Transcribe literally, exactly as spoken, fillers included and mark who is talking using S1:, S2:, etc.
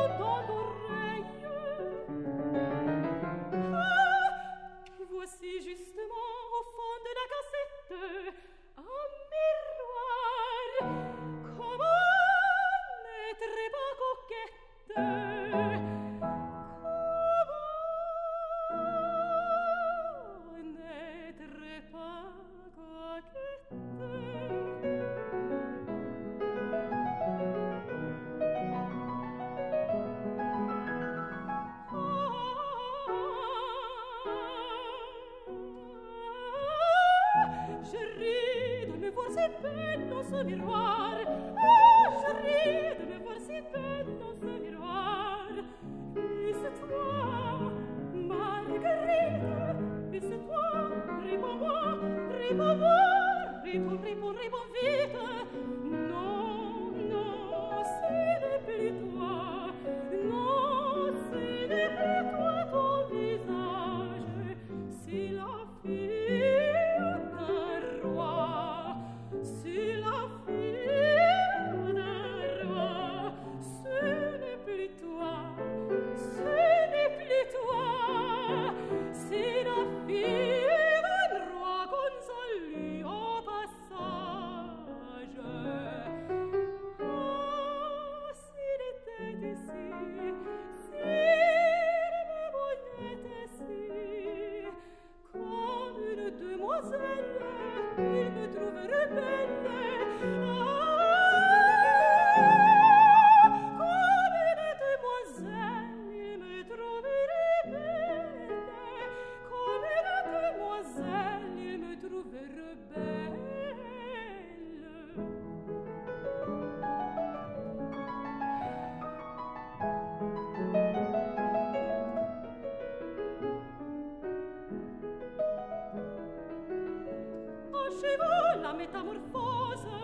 S1: dans l'oreille. Ah, voici justement au fond de la cassette un miroir. Comment n'être pas coquette? Comment n'être pas coquette? Je ris de me voir si belle dans ce miroir. Ah, je ris de me voir si belle dans ce miroir. Et c'est toi, Marguerite. Et c'est toi, réponds-moi, réponds-moi, réponds, réponds, réponds vite. Non, non, ce n'est plus toi. Non, ce n'est plus toi, ton visage. C'est la fille d'un roi. C'est la fille d'un roi. Ce n'est plus toi. Ce n'est plus toi. C'est la fille d'un roi qu'on salue au passage. Ah, s'il était ici, s'il me voyait ici, comme une demoiselle, il me trouverait belle. Ah, comme une demoiselle, il me trouverait belle. Comme une demoiselle, il me trouverait belle. Achevons la métamorphose.